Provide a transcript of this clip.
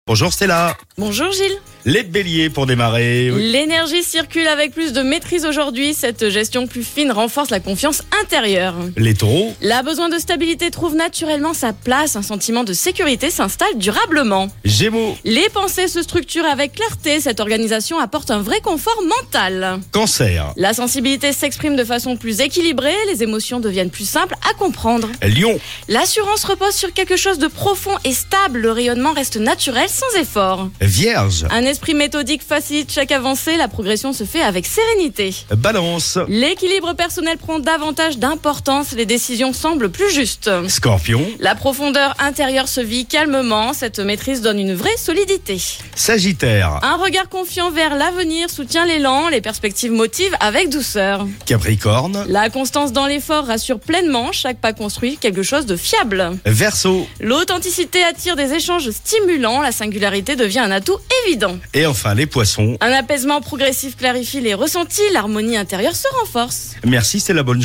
Bonjour Stella. Bonjour Gilles. Les béliers pour démarrer. L'énergie circule avec plus de maîtrise aujourd'hui. Cette gestion plus fine renforce la confiance intérieure. Les taureaux. La besoin de stabilité trouve naturellement sa place. Un sentiment de sécurité s'installe durablement. Gémeaux. Les pensées se structurent avec clarté. Cette organisation apporte un vrai confort mental. Cancer. La sensibilité s'exprime de façon plus équilibrée. Les émotions deviennent plus simples à comprendre. Lion. L'assurance repose sur quelque chose de profond et stable. Le rayonnement reste naturel sans effort. Vierge. Un esprit méthodique facilite chaque avancée, la progression se fait avec sérénité. Balance. L'équilibre personnel prend davantage d'importance, les décisions semblent plus justes. Scorpion. La profondeur intérieure se vit calmement, cette maîtrise donne une vraie solidité. Sagittaire. Un regard confiant vers l'avenir soutient l'élan, les perspectives motivent avec douceur. Capricorne. La constance dans l'effort rassure pleinement, chaque pas construit quelque chose de fiable. Verseau. L'authenticité attire des échanges stimulants, la singularité devient un atout évident. Et enfin les poissons. Un apaisement progressif clarifie les ressentis, l'harmonie intérieure se renforce. Merci Stella, bonne